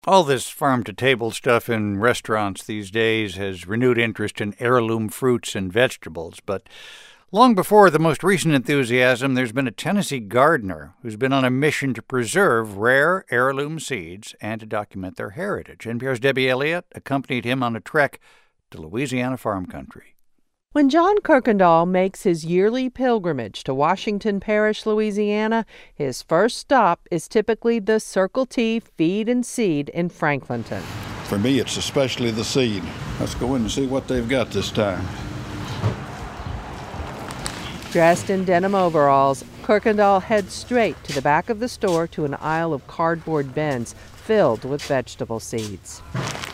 All this farm-to-table stuff in restaurants these days has renewed interest in heirloom fruits and vegetables, but long before the most recent enthusiasm, there's been a Tennessee gardener who's been on a mission to preserve rare heirloom seeds and to document their heritage. NPR's Debbie Elliott accompanied him on a trek to Louisiana farm country. When John Kirkendall makes his yearly pilgrimage to Washington Parish, Louisiana, his first stop is typically the Circle T Feed and Seed in Franklinton. For me, it's especially the seed. Let's go in and see what they've got this time. Dressed in denim overalls, Kirkendall heads straight to the back of the store to an aisle of cardboard bins filled with vegetable seeds.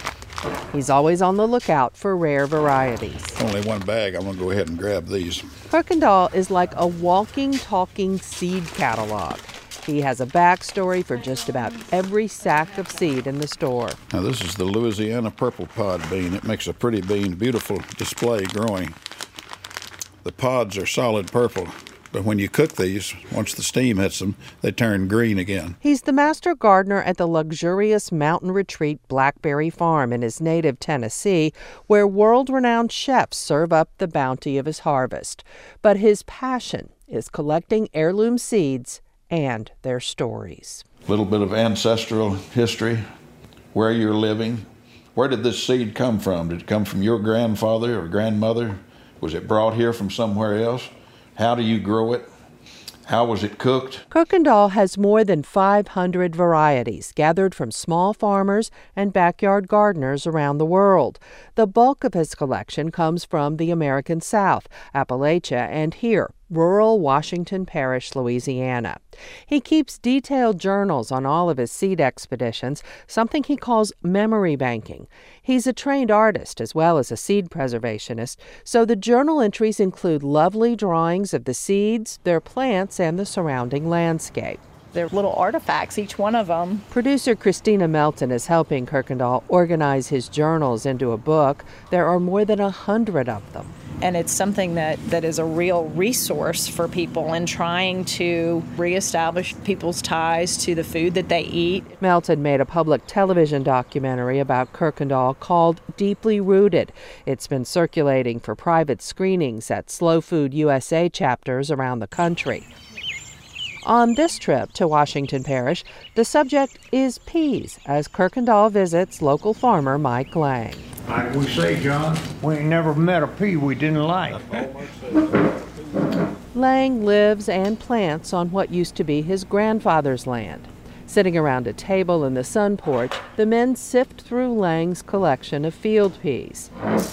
He's always on the lookout for rare varieties. Only one bag. I'm going to go ahead and grab these. Kirkendall is like a walking, talking seed catalog. He has a backstory for just about every sack of seed in the store. Now, this is the Louisiana purple pod bean. It makes a pretty bean, beautiful display growing. The pods are solid purple, but when you cook these, once the steam hits them, they turn green again. He's the master gardener at the luxurious Mountain Retreat Blackberry Farm in his native Tennessee, where world-renowned chefs serve up the bounty of his harvest. But his passion is collecting heirloom seeds and their stories. A little bit of ancestral history, where you're living. Where did this seed come from? Did it come from your grandfather or grandmother? Was it brought here from somewhere else? How do you grow it? How was it cooked? Kirkendall has more than 500 varieties gathered from small farmers and backyard gardeners around the world. The bulk of his collection comes from the American South, Appalachia, and here, rural Washington Parish, Louisiana. He keeps detailed journals on all of his seed expeditions, something he calls memory banking. He's a trained artist as well as a seed preservationist, so the journal entries include lovely drawings of the seeds, their plants, and the surrounding landscape. They're little artifacts, each one of them. Producer Christina Melton is helping Kirkendall organize his journals into a book. There are more than 100 of them. And it's something that is a real resource for people in trying to reestablish people's ties to the food that they eat. Melton made a public television documentary about Kirkendall called Deeply Rooted. It's been circulating for private screenings at Slow Food USA chapters around the country. On this trip to Washington Parish, the subject is peas, as Kirkendall visits local farmer Mike Lang. Like we say, John, we ain't never met a pea we didn't like. Lang lives and plants on what used to be his grandfather's land. Sitting around a table in the sun porch, the men sift through Lang's collection of field peas.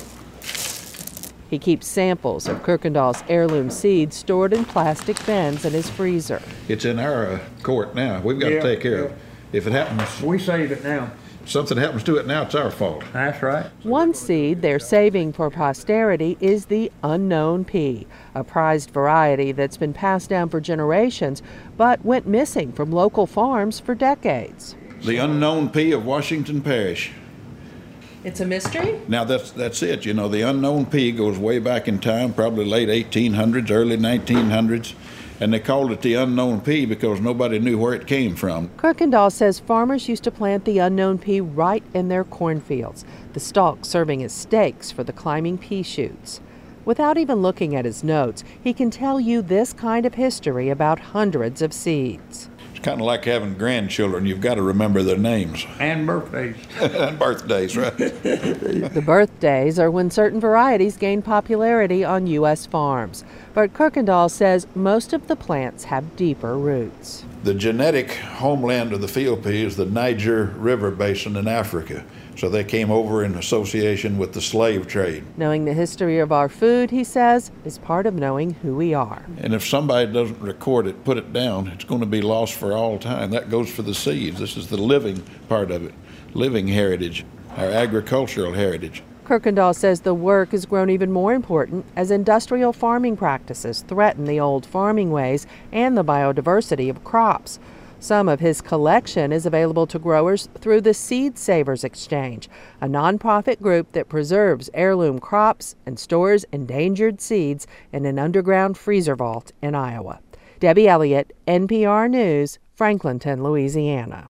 He keeps samples of Kirkendall's heirloom seeds stored in plastic bins in his freezer. It's in our court now. We've got to take care of it. If it happens, We save it now. something happens to it now, it's our fault. That's right. One seed they're saving for posterity is the unknown pea, a prized variety that's been passed down for generations, but went missing from local farms for decades. The unknown pea of Washington Parish. It's a mystery? Now that's it. You know, the unknown pea goes way back in time, probably late 1800s, early 1900s, and they called it the unknown pea because nobody knew where it came from. Kirkendall says farmers used to plant the unknown pea right in their cornfields, the stalks serving as stakes for the climbing pea shoots. Without even looking at his notes, he can tell you this kind of history about hundreds of seeds. It's kind of like having grandchildren. You've got to remember their names. And birthdays. And birthdays, right? The birthdays are when certain varieties gain popularity on U.S. farms. But Kirkendall says most of the plants have deeper roots. The genetic homeland of the field pea is the Niger River basin in Africa. So they came over in association with the slave trade. Knowing the history of our food, he says, is part of knowing who we are. And if somebody doesn't record it, put it down, it's going to be lost for all time. That goes for the seeds. This is the living part of it, living heritage, our agricultural heritage. Kirkendall says the work has grown even more important as industrial farming practices threaten the old farming ways and the biodiversity of crops. Some of his collection is available to growers through the Seed Savers Exchange, a nonprofit group that preserves heirloom crops and stores endangered seeds in an underground freezer vault in Iowa. Debbie Elliott, NPR News, Franklinton, Louisiana.